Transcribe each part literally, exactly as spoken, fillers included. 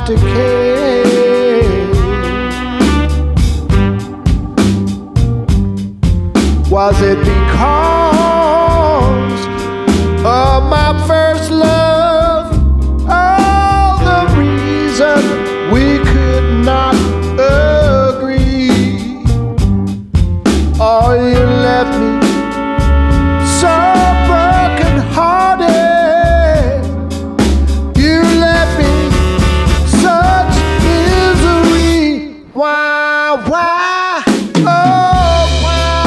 have to care? Was it because of my first love? Oh, the reason we could not agree. Oh, you left me so broken hearted. You left me such misery. Why, why, oh why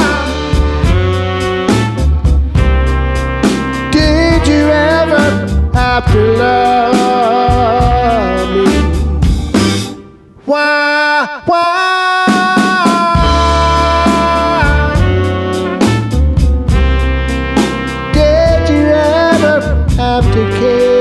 did you ever have to love me? Why, why have to care?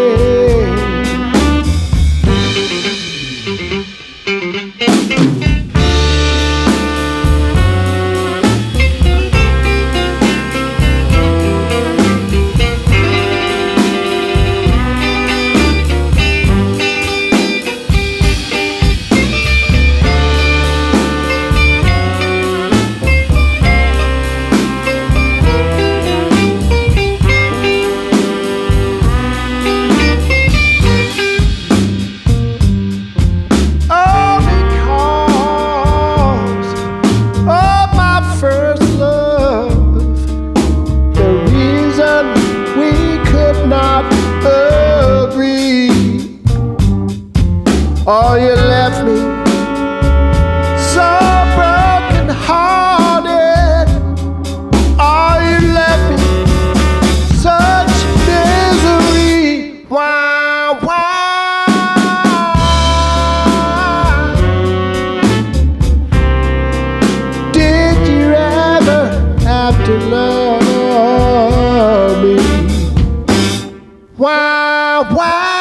Oh, you left me so broken hearted. Oh, you left me such misery. Why, why did you ever have to love me? Why, why